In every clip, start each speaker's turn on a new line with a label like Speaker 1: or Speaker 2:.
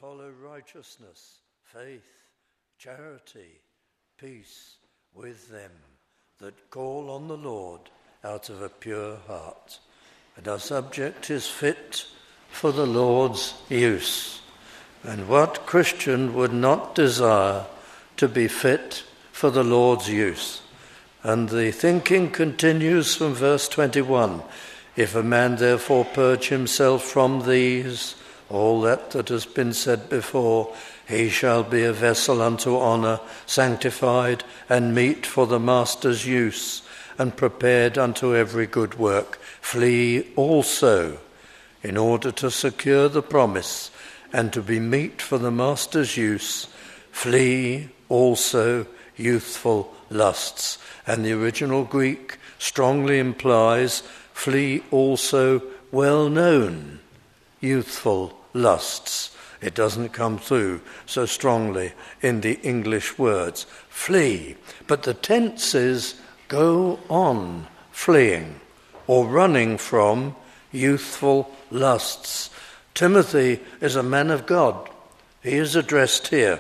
Speaker 1: follow righteousness, faith, charity, peace with them that call on the Lord out of a pure heart. And our subject is fit for the Lord's use. And what Christian would not desire to be fit for the Lord's use? And the thinking continues from verse 21. If a man therefore purge himself from these, all that has been said before, he shall be a vessel unto honour, sanctified and meet for the master's use, and prepared unto every good work. Flee also, in order to secure the promise, and to be meet for the master's use. Flee also youthful lusts. And the original Greek strongly implies, flee also well-known youthful lusts. It doesn't come through so strongly in the English words. Flee. But the tense is go on fleeing or running from youthful lusts. Timothy is a man of God. He is addressed here.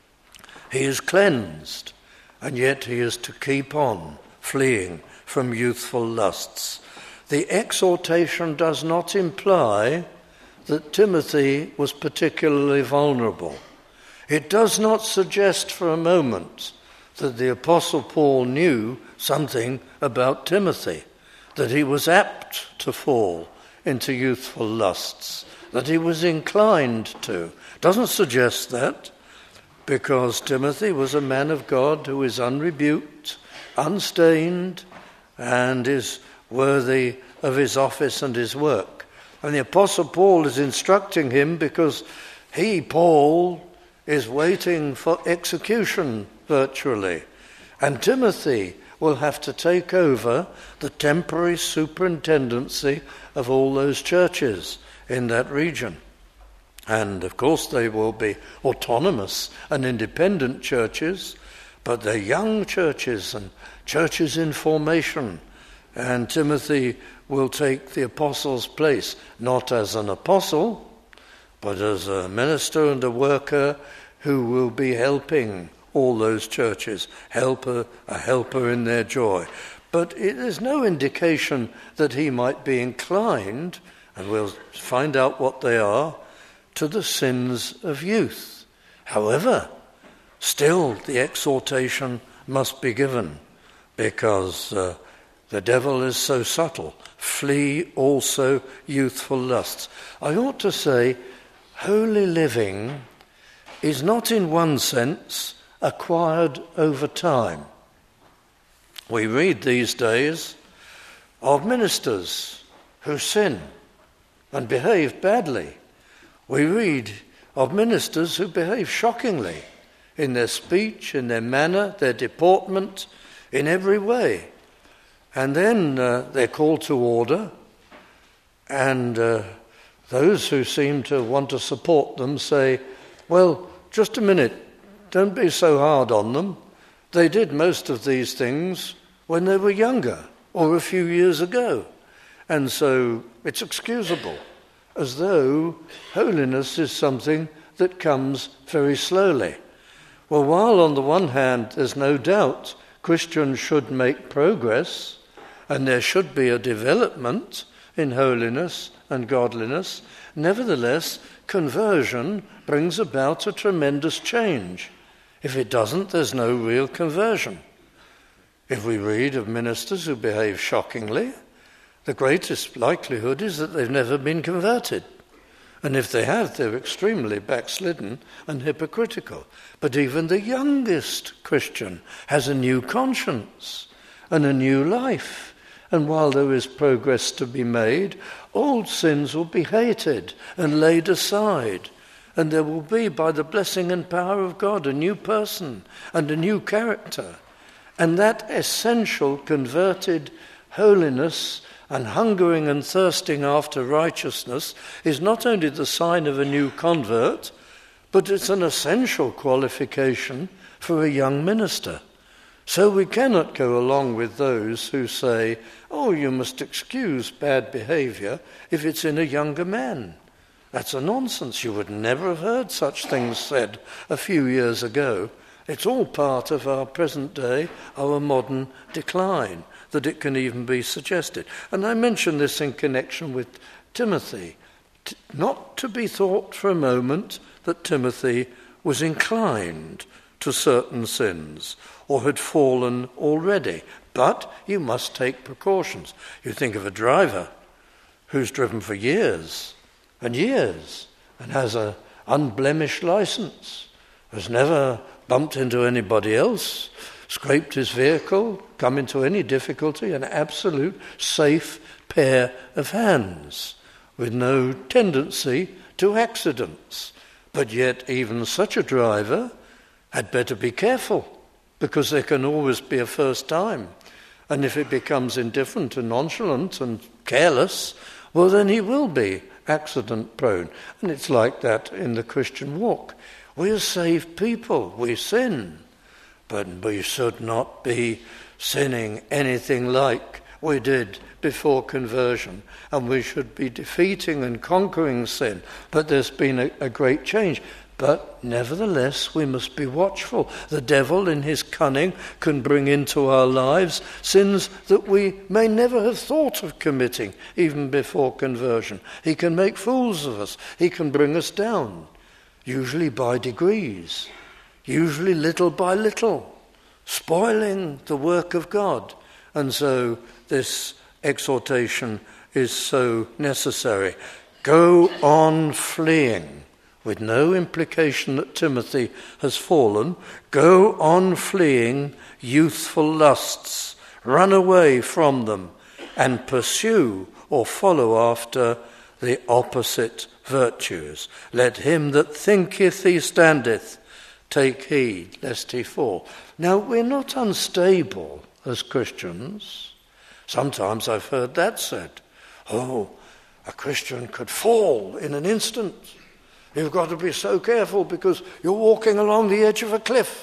Speaker 1: He is cleansed, and yet he is to keep on fleeing from youthful lusts. The exhortation does not imply that Timothy was particularly vulnerable. It does not suggest for a moment that the Apostle Paul knew something about Timothy, that he was apt to fall into youthful lusts, that he was inclined to. It doesn't suggest that, because Timothy was a man of God who is unrebuked, unstained, and is worthy of his office and his work. And the Apostle Paul is instructing him because he, Paul, is waiting for execution virtually. And Timothy will have to take over the temporary superintendency of all those churches in that region. And of course they will be autonomous and independent churches, but they're young churches and churches in formation. And Timothy will take the apostle's place, not as an apostle, but as a minister and a worker who will be helping all those churches, a helper in their joy. But there's no indication that he might be inclined, and we'll find out what they are, to the sins of youth. However, still the exhortation must be given, because the devil is so subtle. Flee also youthful lusts. I ought to say, holy living is not in one sense acquired over time. We read these days of ministers who sin and behave badly. We read of ministers who behave shockingly in their speech, in their manner, their deportment, in every way. And then they're called to order, and those who seem to want to support them say, well, just a minute, don't be so hard on them. They did most of these things when they were younger or a few years ago, and so it's excusable, as though holiness is something that comes very slowly. Well, while on the one hand there's no doubt Christians should make progress, and there should be a development in holiness and godliness, nevertheless, conversion brings about a tremendous change. If it doesn't, there's no real conversion. If we read of ministers who behave shockingly, the greatest likelihood is that they've never been converted. And if they have, they're extremely backslidden and hypocritical. But even the youngest Christian has a new conscience and a new life. And while there is progress to be made, old sins will be hated and laid aside. And there will be, by the blessing and power of God, a new person and a new character. And that essential converted holiness and hungering and thirsting after righteousness is not only the sign of a new convert, but it's an essential qualification for a young minister. So we cannot go along with those who say, oh, you must excuse bad behaviour if it's in a younger man. That's a nonsense. You would never have heard such things said a few years ago. It's all part of our present day, our modern decline, that it can even be suggested. And I mention this in connection with Timothy. Not to be thought for a moment that Timothy was inclined to certain sins or had fallen already. But you must take precautions. You think of a driver who's driven for years and years and has an unblemished license, has never bumped into anybody else, scraped his vehicle, come into any difficulty, an absolute safe pair of hands with no tendency to accidents. But yet even such a driver had better be careful, because there can always be a first time. And if it becomes indifferent and nonchalant and careless, well, then he will be accident prone. And it's like that in the Christian walk. We are saved people, we sin, but we should not be sinning anything like we did before conversion, and we should be defeating and conquering sin. But there's been a great change. But nevertheless, we must be watchful. The devil, in his cunning, can bring into our lives sins that we may never have thought of committing, even before conversion. He can make fools of us. He can bring us down, usually by degrees, usually little by little, spoiling the work of God. And so this exhortation is so necessary. Go on fleeing, with no implication that Timothy has fallen. Go on fleeing youthful lusts, run away from them, and pursue or follow after the opposite virtues. Let him that thinketh he standeth take heed lest he fall. Now, we're not unstable as Christians. Sometimes I've heard that said. Oh, a Christian could fall in an instant. You've got to be so careful because you're walking along the edge of a cliff.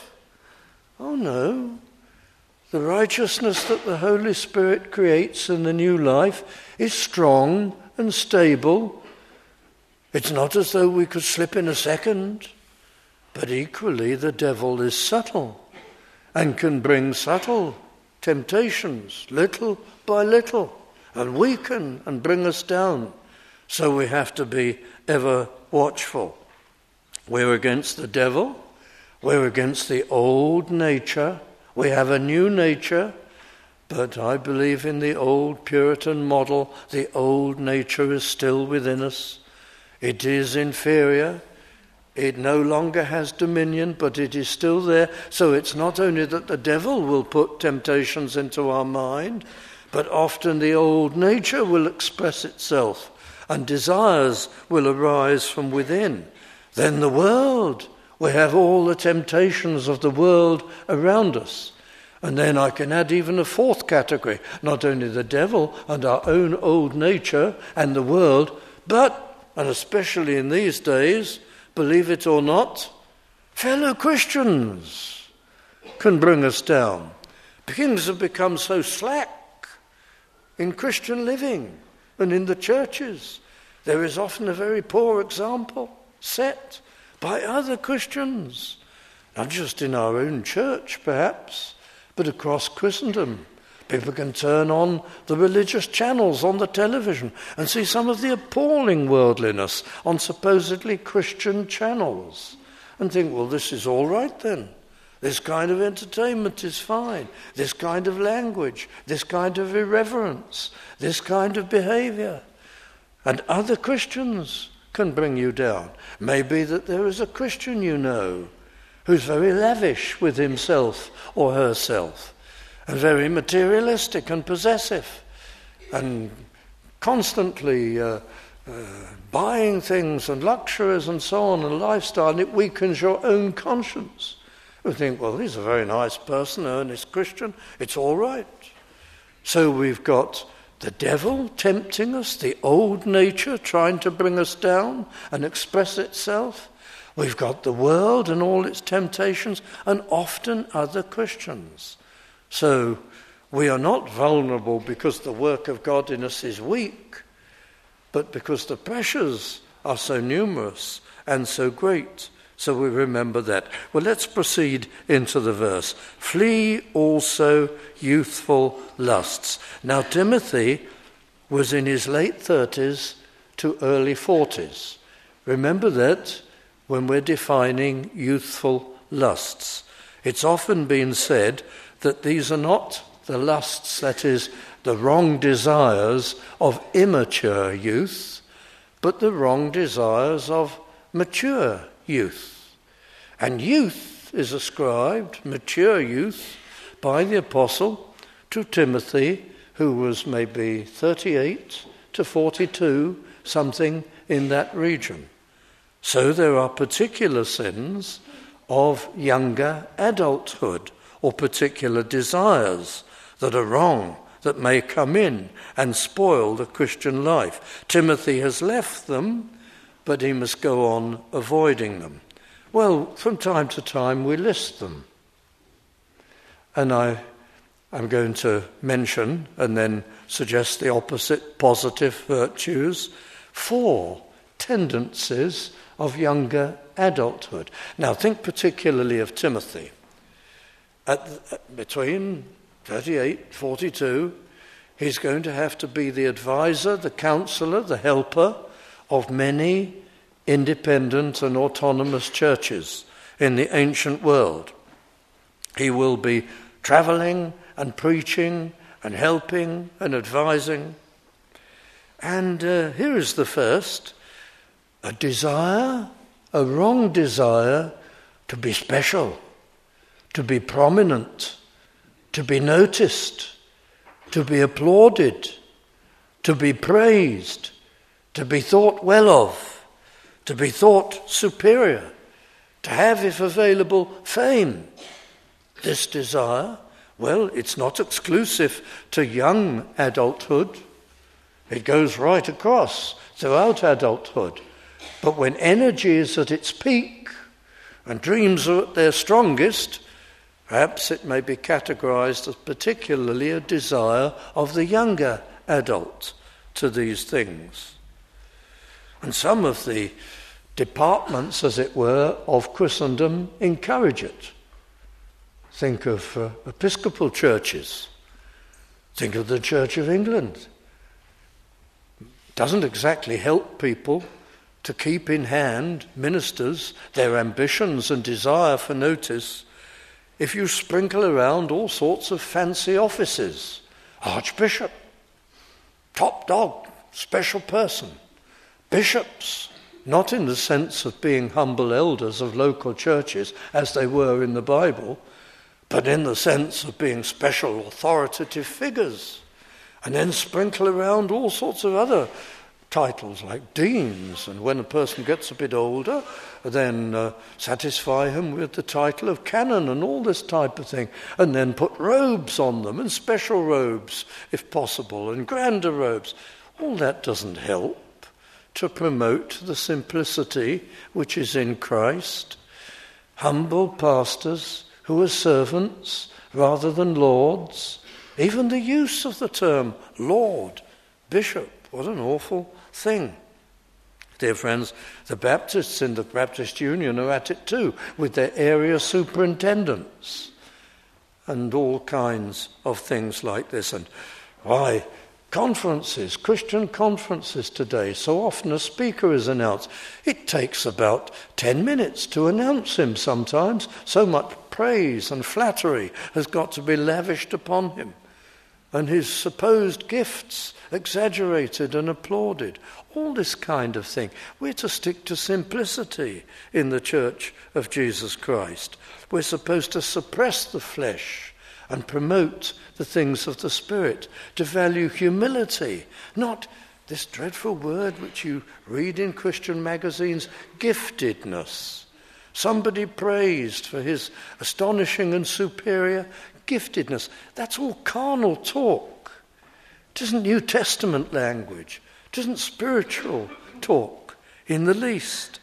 Speaker 1: Oh no. The righteousness that the Holy Spirit creates in the new life is strong and stable. It's not as though we could slip in a second. But equally the devil is subtle and can bring subtle temptations little by little and weaken and bring us down. So we have to be ever watchful. We're against the devil. We're against the old nature. We have a new nature, but I believe in the old Puritan model. The old nature is still within us. It is inferior. It no longer has dominion, but it is still there. So it's not only that the devil will put temptations into our mind, but often the old nature will express itself and desires will arise from within. Then the world, we have all the temptations of the world around us. And then I can add even a fourth category, not only the devil and our own old nature and the world, but, and especially in these days, believe it or not, fellow Christians can bring us down. Things have become so slack in Christian living and in the churches. There is often a very poor example set by other Christians, not just in our own church perhaps, but across Christendom. People can turn on the religious channels on the television and see some of the appalling worldliness on supposedly Christian channels and think, well, this is all right then. This kind of entertainment is fine. This kind of language, this kind of irreverence, this kind of behavior. And other Christians can bring you down. Maybe that there is a Christian you know who's very lavish with himself or herself and very materialistic and possessive and constantly buying things and luxuries and so on and lifestyle, and it weakens your own conscience. We think, well, he's a very nice person, earnest Christian, it's all right. So we've got the devil tempting us, the old nature trying to bring us down and express itself. We've got the world and all its temptations, and often other Christians. So we are not vulnerable because the work of God in us is weak, but because the pressures are so numerous and so great. So we remember that. Well, let's proceed into the verse. Flee also youthful lusts. Now, Timothy was in his late 30s to early 40s. Remember that when we're defining youthful lusts. It's often been said that these are not the lusts, that is, the wrong desires of immature youth, but the wrong desires of mature youth. And youth is ascribed, mature youth, by the apostle to Timothy, who was maybe 38 to 42, something in that region. So there are particular sins of younger adulthood, or particular desires that are wrong, that may come in and spoil the Christian life. Timothy has left them, but he must go on avoiding them. Well, from time to time we list them. And I'm going to mention and then suggest the opposite, positive virtues, 4 tendencies of younger adulthood. Now think particularly of Timothy. Between 38, 42, he's going to have to be the advisor, the counselor, the helper of many independent and autonomous churches in the ancient world. He will be traveling and preaching and helping and advising. And here is the first, a desire, a wrong desire to be special, to be prominent, to be noticed, to be applauded, to be praised, to be thought well of, to be thought superior, to have, if available, fame. This desire, well, it's not exclusive to young adulthood. It goes right across throughout adulthood. But when energy is at its peak and dreams are at their strongest, perhaps it may be categorized as particularly a desire of the younger adult to these things. And some of the departments, as it were, of Christendom encourage it. Think of Episcopal churches. Think of the Church of England. It doesn't exactly help people to keep in hand, ministers, their ambitions and desire for notice, if you sprinkle around all sorts of fancy offices. Archbishop, top dog, special person. Bishops, not in the sense of being humble elders of local churches, as they were in the Bible, but in the sense of being special authoritative figures. And then sprinkle around all sorts of other titles like deans, and when a person gets a bit older, then satisfy him with the title of canon and all this type of thing, and then put robes on them, and special robes if possible, and grander robes. All that doesn't help to promote the simplicity which is in Christ. Humble pastors who are servants rather than lords. Even the use of the term Lord, Bishop, what an awful thing. Dear friends, the Baptists in the Baptist Union are at it too, with their area superintendents and all kinds of things like this. And why, conferences, Christian conferences today, so often a speaker is announced. It takes about 10 minutes to announce him sometimes. So much praise and flattery has got to be lavished upon him, and his supposed gifts exaggerated and applauded. All this kind of thing. We're to stick to simplicity in the Church of Jesus Christ. We're supposed to suppress the flesh and promote the things of the Spirit, to value humility, not this dreadful word which you read in Christian magazines, giftedness. Somebody praised for his astonishing and superior giftedness. That's all carnal talk. It isn't New Testament language. It isn't spiritual talk in the least.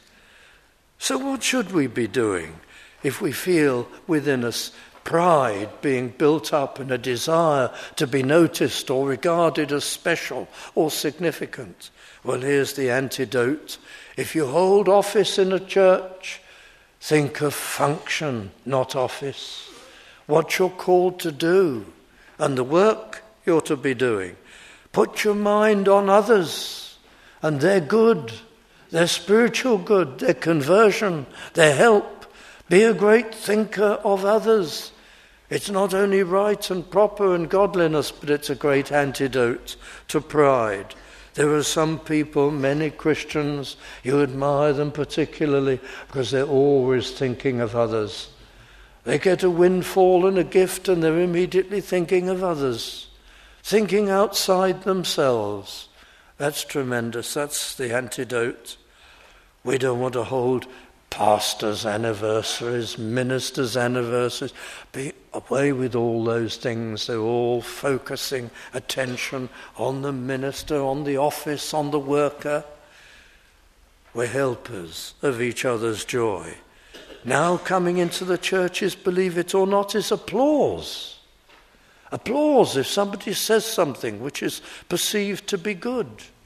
Speaker 1: So what should we be doing if we feel within us pride being built up and a desire to be noticed or regarded as special or significant? Well, here's the antidote. If you hold office in a church, think of function, not office. What you're called to do and the work you're to be doing. Put your mind on others and their good, their spiritual good, their conversion, their help. Be a great thinker of others. It's not only right and proper and godliness, but it's a great antidote to pride. There are some people, many Christians, you admire them particularly because they're always thinking of others. They get a windfall and a gift and they're immediately thinking of others, thinking outside themselves. That's tremendous. That's the antidote. We don't want to hold pastors' anniversaries, ministers' anniversaries. Be away with all those things. They're all focusing attention on the minister, on the office, on the worker. We're helpers of each other's joy. Now coming into the churches, believe it or not, is applause. Applause if somebody says something which is perceived to be good.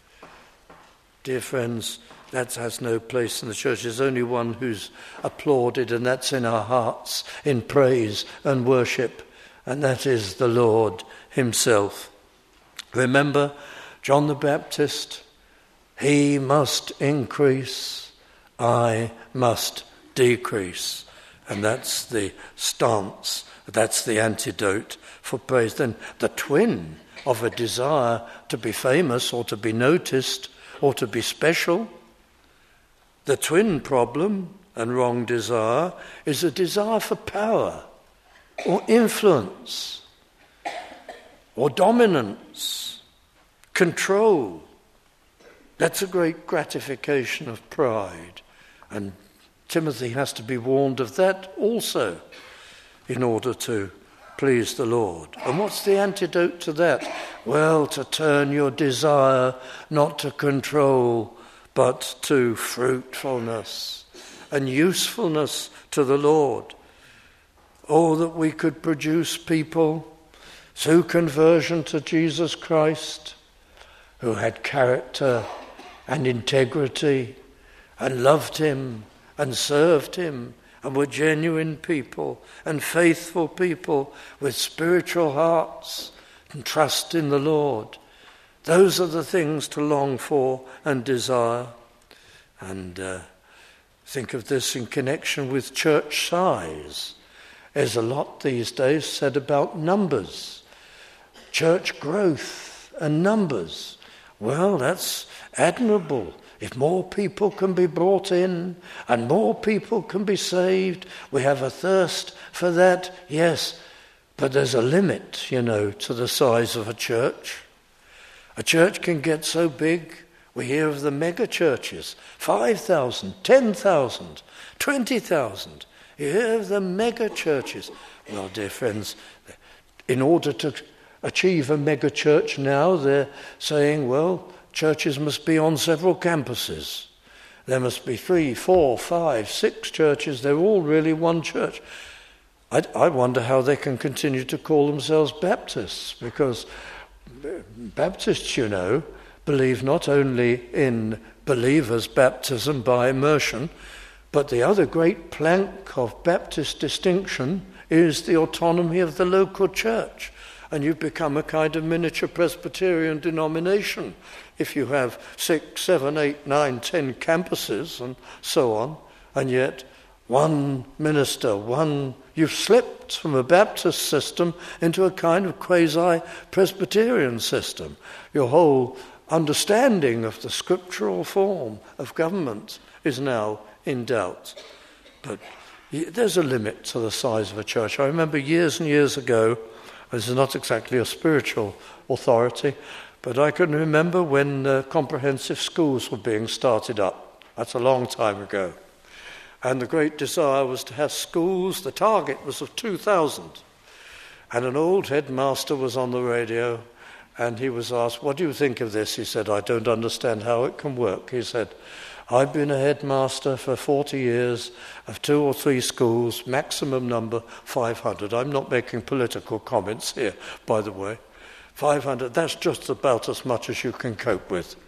Speaker 1: Dear friends, that has no place in the church. There's only one who's applauded, and that's in our hearts, in praise and worship, and that is the Lord himself. Remember, John the Baptist, he must increase, I must decrease. And that's the stance, that's the antidote for praise. Then the twin of a desire to be famous or to be noticed or to be special, the twin problem and wrong desire is a desire for power or influence or dominance, control. That's a great gratification of pride. And Timothy has to be warned of that also in order to please the Lord. And what's the antidote to that? Well, to turn your desire not to control, but to fruitfulness and usefulness to the Lord. Oh, that we could produce people through conversion to Jesus Christ who had character and integrity and loved him and served him and were genuine people and faithful people with spiritual hearts and trust in the Lord. Those are the things to long for and desire. And think of this in connection with church size. There's a lot these days said about numbers, church growth and numbers. Well, that's admirable. If more people can be brought in and more people can be saved, we have a thirst for that, yes. But there's a limit, to the size of a church. A church can get so big, we hear of the mega churches, 5,000, 10,000, 20,000. You hear of the mega churches. Well, dear friends, in order to achieve a mega church now, they're saying, well, churches must be on several campuses. There must be 3, 4, 5, 6 churches. They're all really one church. I wonder how they can continue to call themselves Baptists, because Baptists, believe not only in believers' baptism by immersion, but the other great plank of Baptist distinction is the autonomy of the local church. And you've become a kind of miniature Presbyterian denomination if you have 6, 7, 8, 9, 10 campuses and so on, and yet one minister, you've slipped from a Baptist system into a kind of quasi-Presbyterian system. Your whole understanding of the scriptural form of government is now in doubt. But there's a limit to the size of a church. I remember years and years ago, this is not exactly a spiritual authority, but I can remember when comprehensive schools were being started up. That's a long time ago. And the great desire was to have schools, the target was of 2,000. And an old headmaster was on the radio, and he was asked, what do you think of this? He said, I don't understand how it can work. He said, I've been a headmaster for 40 years of 2 or 3 schools, maximum number 500. I'm not making political comments here, by the way. 500, that's just about as much as you can cope with.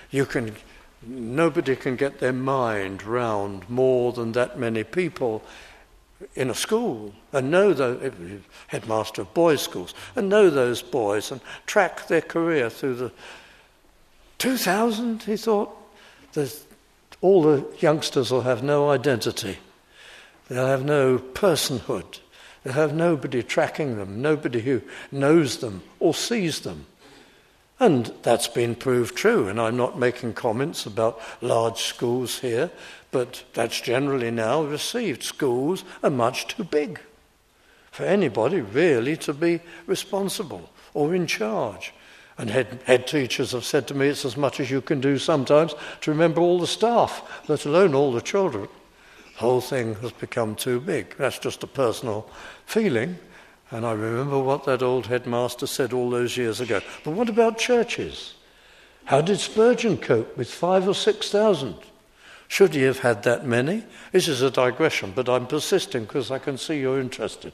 Speaker 1: Nobody can get their mind round more than that many people in a school, and know the headmaster of boys' schools, and know those boys and track their career through the 2000, he thought. All the youngsters will have no identity. They'll have no personhood. They'll have nobody tracking them, nobody who knows them or sees them. And that's been proved true, and I'm not making comments about large schools here, but that's generally now received. Schools are much too big for anybody really to be responsible or in charge. And head teachers have said to me, it's as much as you can do sometimes to remember all the staff, let alone all the children. The whole thing has become too big. That's just a personal feeling. And I remember what that old headmaster said all those years ago. But what about churches? How did Spurgeon cope with 5,000 or 6,000? Should he have had that many? This is a digression, but I'm persisting because I can see you're interested.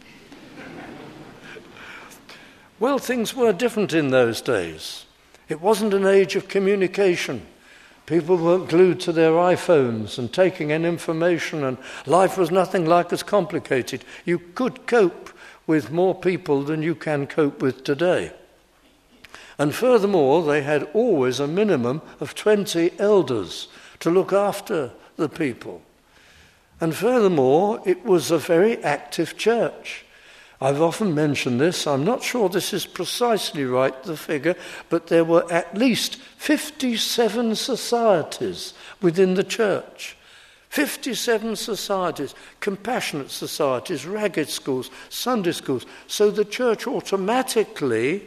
Speaker 1: Well, things were different in those days. It wasn't an age of communication. People weren't glued to their iPhones and taking in information, and life was nothing like as complicated. You could cope with more people than you can cope with today. And furthermore, they had always a minimum of 20 elders to look after the people. And furthermore, it was a very active church. I've often mentioned this. I'm not sure this is precisely right, the figure, but there were at least 57 societies within the church. 57 societies, compassionate societies, ragged schools, Sunday schools. So the church automatically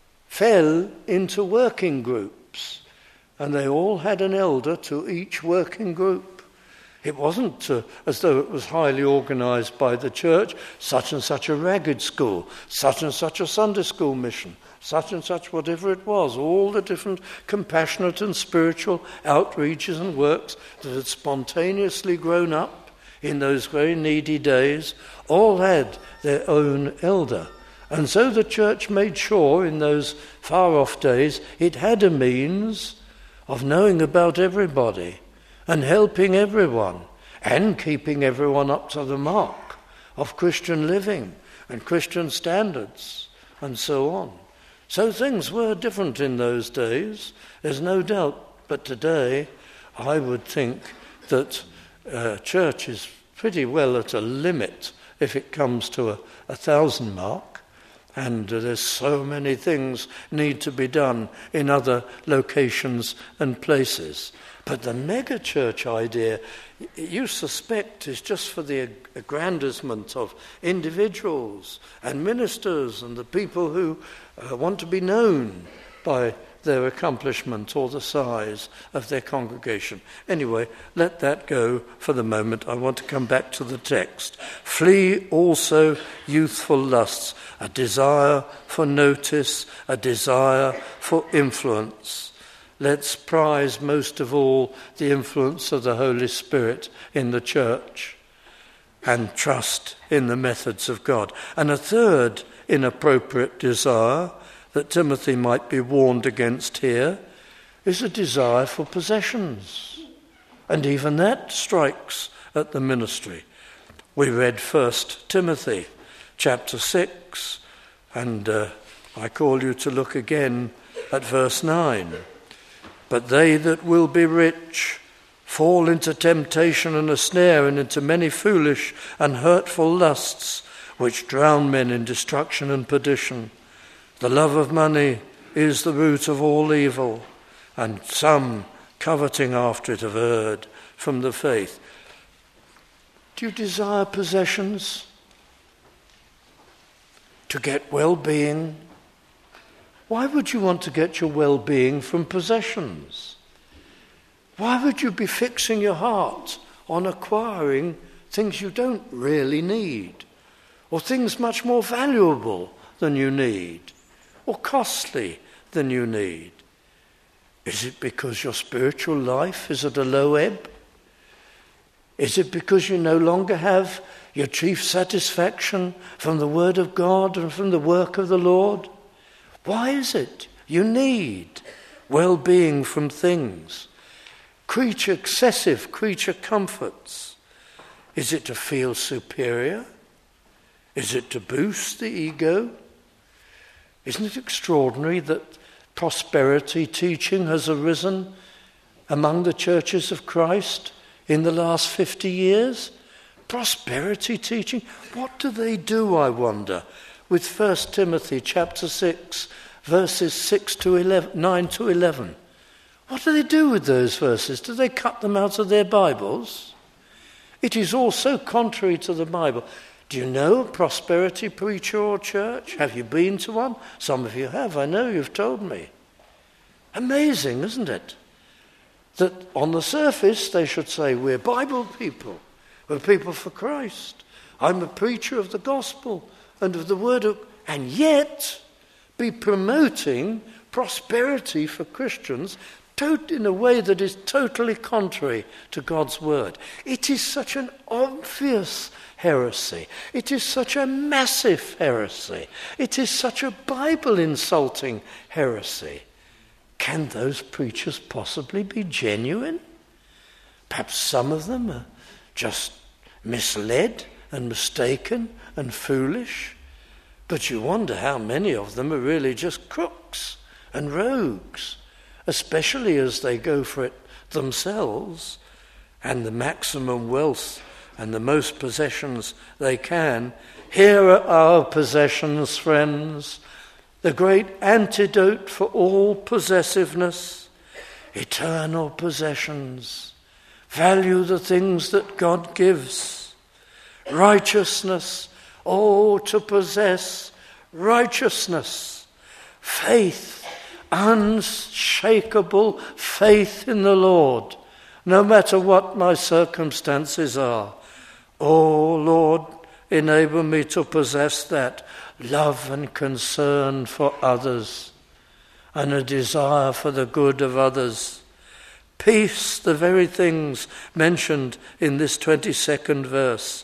Speaker 1: fell into working groups, and they all had an elder to each working group. It wasn't as though it was highly organised by the church, such and such a ragged school, such and such a Sunday school mission, such and such whatever it was, all the different compassionate and spiritual outreaches and works that had spontaneously grown up in those very needy days, all had their own elder. And so the church made sure in those far-off days it had a means of knowing about everybody and helping everyone and keeping everyone up to the mark of Christian living and Christian standards and so on. So things were different in those days, there's no doubt. But today, I would think that church is pretty well at a limit if it comes to a 1,000 mark. And there's so many things need to be done in other locations and places. But the mega-church idea, you suspect, is just for the aggrandizement of individuals and ministers and the people who want to be known by their accomplishment or the size of their congregation. Anyway, let that go for the moment. I want to come back to the text. Flee also youthful lusts, a desire for notice, a desire for influence. Let's prize most of all the influence of the Holy Spirit in the church and trust in the methods of God. And a third inappropriate desire that Timothy might be warned against here is a desire for possessions. And even that strikes at the ministry. We read 1 Timothy chapter 6, and I call you to look again at verse 9. But they that will be rich fall into temptation and a snare, and into many foolish and hurtful lusts, which drown men in destruction and perdition. The love of money is the root of all evil, and some, coveting after it, have erred from the faith. Do you desire possessions? To get well-being? Why would you want to get your well-being from possessions? Why would you be fixing your heart on acquiring things you don't really need, or things much more valuable than you need, or costly than you need? Is it because your spiritual life is at a low ebb? Is it because you no longer have your chief satisfaction from the Word of God and from the work of the Lord? Why is it you need well-being from things, excessive creature comforts. Is it to feel superior? Is it to boost the ego? Isn't it extraordinary that prosperity teaching has arisen among the churches of Christ in the last 50 years? Prosperity teaching? What do they do, I wonder, with 1 Timothy chapter 6, verses 9 to 11? What do they do with those verses? Do they cut them out of their Bibles? It is all so contrary to the Bible. Do you know a prosperity preacher or church? Have you been to one? Some of you have, I know, you've told me. Amazing, isn't it? That on the surface they should say, we're Bible people, we're people for Christ, I'm a preacher of the gospel and of the word of, and yet be promoting prosperity for Christians in a way that is totally contrary to God's word. It is such an obvious heresy. It is such a massive heresy. It is such a Bible-insulting heresy. Can those preachers possibly be genuine? Perhaps some of them are just misled and mistaken and foolish. But you wonder how many of them are really just crooks and rogues, especially as they go for it themselves and the maximum wealth and the most possessions they can. Here are our possessions, friends, the great antidote for all possessiveness, eternal possessions. Value the things that God gives. Righteousness, to possess righteousness. Faith, unshakable faith in the Lord, no matter what my circumstances are. Oh Lord, enable me to possess that love and concern for others and a desire for the good of others. Peace, the very things mentioned in this 22nd verse.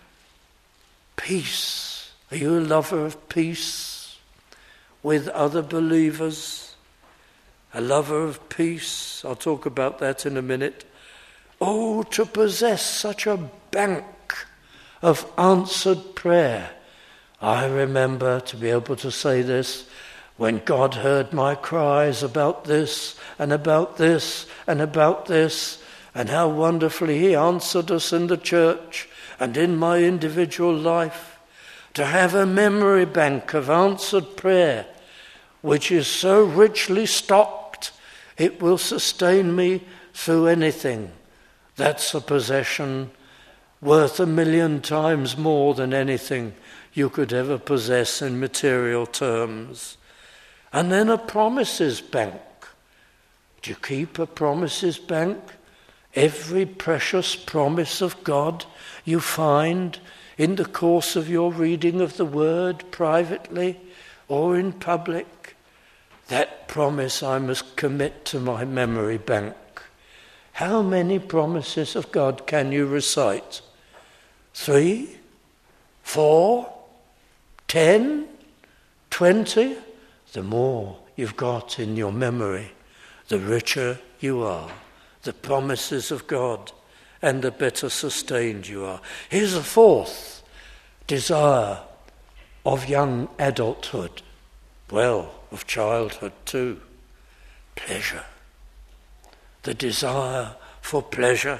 Speaker 1: Peace. Are you a lover of peace with other believers? A lover of peace? I'll talk about that in a minute. Oh, to possess such a bank of answered prayer. I remember, to be able to say this, when God heard my cries about this and about this and about this, and how wonderfully he answered us in the church and in my individual life, to have a memory bank of answered prayer, which is so richly stocked, it will sustain me through anything. That's a possession worth 1,000,000 times more than anything you could ever possess in material terms. And then a promises bank. Do you keep a promises bank? Every precious promise of God you find in the course of your reading of the word, privately or in public, that promise I must commit to my memory bank. How many promises of God can you recite? 3, 4, 10, 20? The more you've got in your memory, the richer you are. The promises of God, and the better sustained you are. Here's a fourth desire of young adulthood. Well, of childhood too. Pleasure. The desire for pleasure.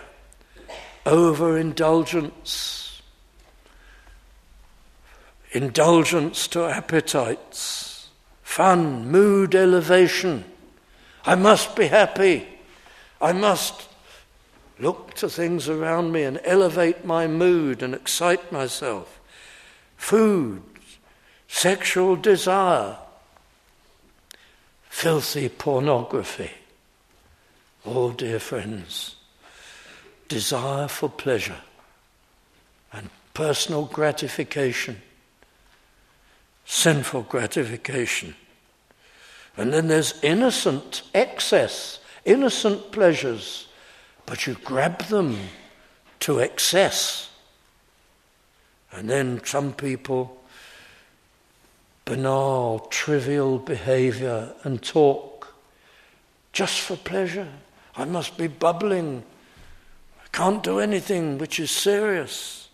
Speaker 1: Overindulgence. Indulgence to appetites. Fun, mood elevation. I must be happy. I must look to things around me and elevate my mood and excite myself. Food, sexual desire, filthy pornography. Oh, dear friends, desire for pleasure and personal gratification, sinful gratification. And then there's innocent excess, innocent pleasures, but you grab them to excess. And then some people, banal, trivial behavior and talk, just for pleasure. I must be bubbling. I can't do anything which is serious.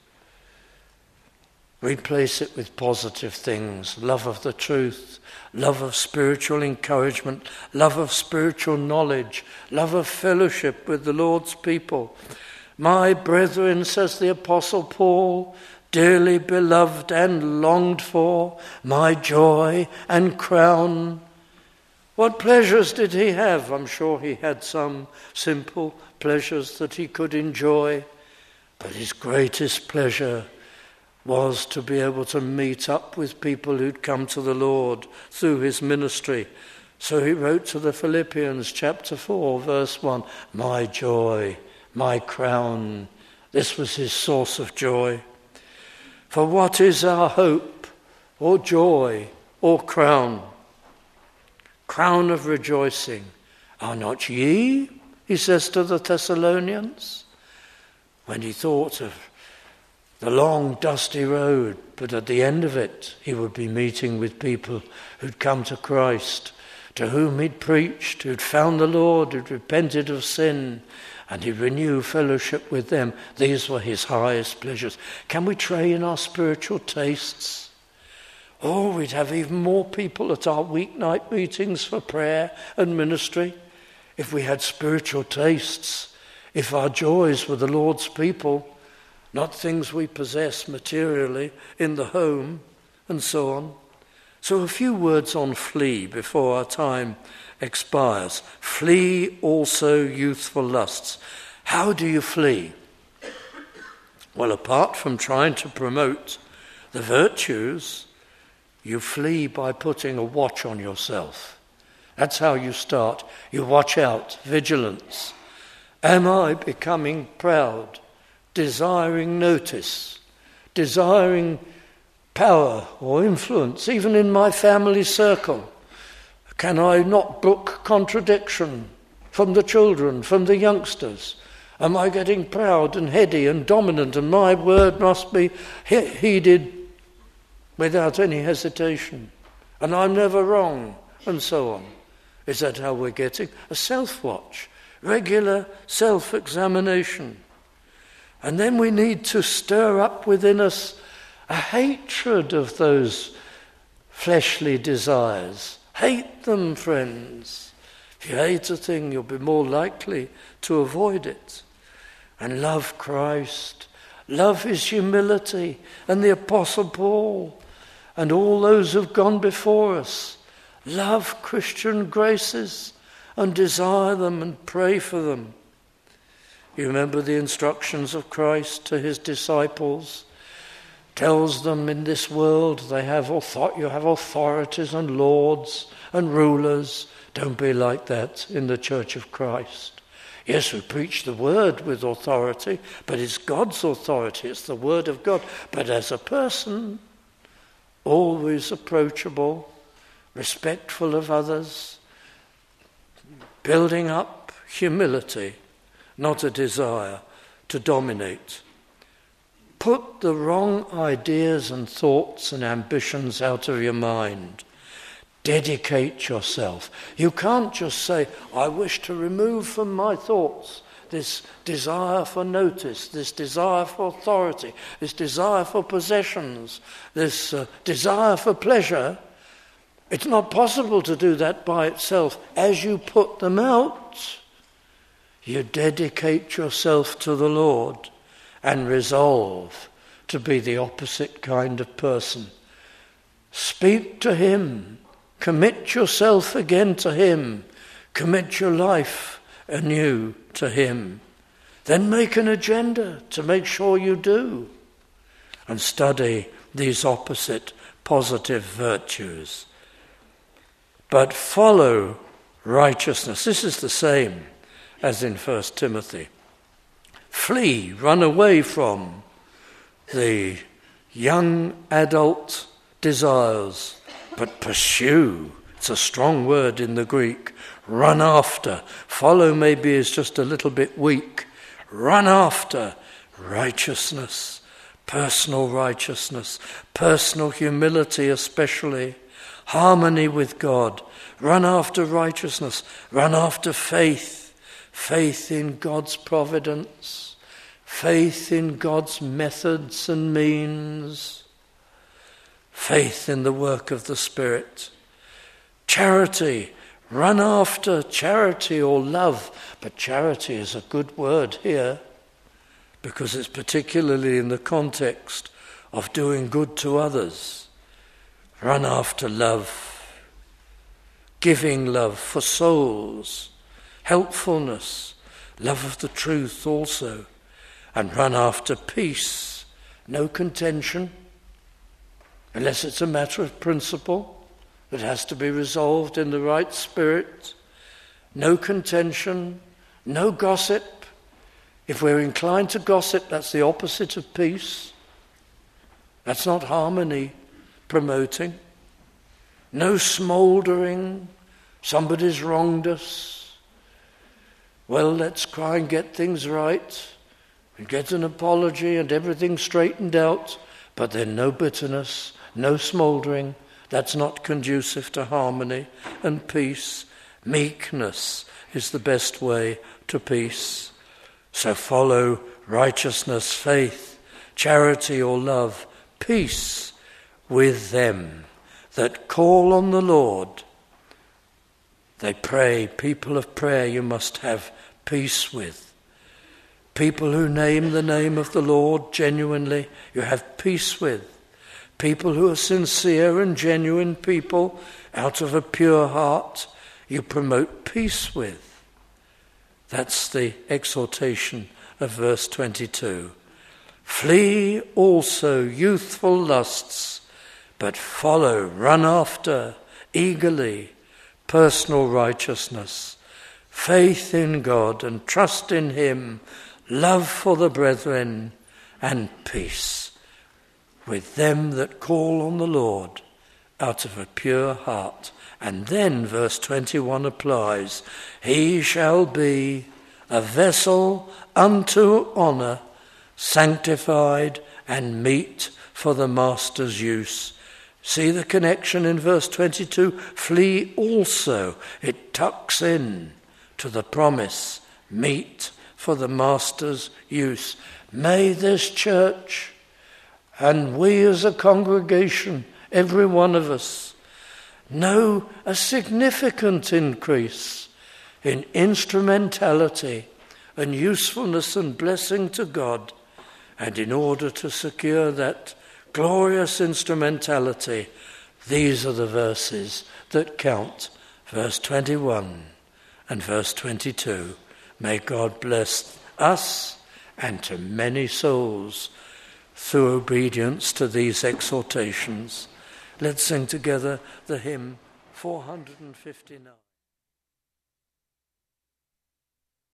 Speaker 1: Replace it with positive things, love of the truth, love of spiritual encouragement, love of spiritual knowledge, love of fellowship with the Lord's people. My brethren, says the Apostle Paul, dearly beloved and longed for, my joy and crown. What pleasures did he have? I'm sure he had some simple pleasures that he could enjoy, but his greatest pleasure was to be able to meet up with people who'd come to the Lord through his ministry. So he wrote to the Philippians chapter 4, verse 1, my joy, my crown. This was his source of joy. For what is our hope, or joy, or crown? Crown of rejoicing. Are not ye, he says to the Thessalonians, when he thought of the long dusty road, but at the end of it he would be meeting with people who'd come to Christ, to whom he'd preached, who'd found the Lord, who'd repented of sin, and he'd renew fellowship with them. These were his highest pleasures. Can we train our spiritual tastes? Oh, we'd have even more people at our weeknight meetings for prayer and ministry if we had spiritual tastes, if our joys were the Lord's people, not things we possess materially in the home, and so on. So a few words on flee before our time expires. Flee also youthful lusts. How do you flee? Well, apart from trying to promote the virtues, you flee by putting a watch on yourself. That's how you start. You watch out, vigilance. Am I becoming proud? Desiring notice, desiring power or influence, even in my family circle? Can I not brook contradiction from the children, from the youngsters? Am I getting proud and heady and dominant, and my word must be heeded without any hesitation, and I'm never wrong, and so on? Is that how we're getting? A self-watch, regular self-examination. And then we need to stir up within us a hatred of those fleshly desires. Hate them, friends. If you hate a thing, you'll be more likely to avoid it. And love Christ. Love his humility. And the Apostle Paul and all those who've gone before us. Love Christian graces and desire them and pray for them. You remember the instructions of Christ to his disciples? Tells them in this world you have authorities and lords and rulers. Don't be like that in the Church of Christ. Yes, we preach the word with authority, but it's God's authority, it's the word of God. But as a person, always approachable, respectful of others, building up humility, not a desire to dominate. Put the wrong ideas and thoughts and ambitions out of your mind. Dedicate yourself. You can't just say, I wish to remove from my thoughts this desire for notice, this desire for authority, this desire for possessions, this desire for pleasure. It's not possible to do that by itself. As you put them out, you dedicate yourself to the Lord and resolve to be the opposite kind of person. Speak to him. Commit yourself again to him. Commit your life anew to him. Then make an agenda to make sure you do. And study these opposite positive virtues. But follow righteousness. This is the same as in 1 Timothy. Flee, run away from the young adult desires, but pursue. It's a strong word in the Greek. Run after. Follow maybe is just a little bit weak. Run after righteousness, personal humility especially, harmony with God, run after righteousness, run after faith, faith in God's providence, faith in God's methods and means, faith in the work of the Spirit. Charity, run after charity or love, but charity is a good word here because it's particularly in the context of doing good to others. Run after love, giving love for souls, helpfulness, love of the truth also, and run after peace, no contention, unless it's a matter of principle that has to be resolved in the right spirit, no contention, no gossip. If we're inclined to gossip, that's the opposite of peace. That's not harmony promoting. No smouldering, somebody's wronged us. Well, let's try and get things right and get an apology and everything straightened out, but then no bitterness, no smouldering. That's not conducive to harmony and peace. Meekness is the best way to peace. So follow righteousness, faith, charity or love, peace with them that call on the Lord. They pray, people of prayer you must have peace with. People who name the name of the Lord genuinely, you have peace with. People who are sincere and genuine people out of a pure heart, you promote peace with. That's the exhortation of verse 22. Flee also youthful lusts, but follow, run after, eagerly, personal righteousness, faith in God and trust in Him, love for the brethren, and peace with them that call on the Lord out of a pure heart. And then verse 21 applies, he shall be a vessel unto honour, sanctified and meet for the master's use. See the connection in verse 22? Flee also. It tucks in to the promise, meet for the master's use. May this church and we as a congregation, every one of us, know a significant increase in instrumentality and usefulness and blessing to God. And in order to secure that glorious instrumentality, these are the verses that count, verse 21 and verse 22. May God bless us and to many souls through obedience to these exhortations. Let's sing together the hymn 459.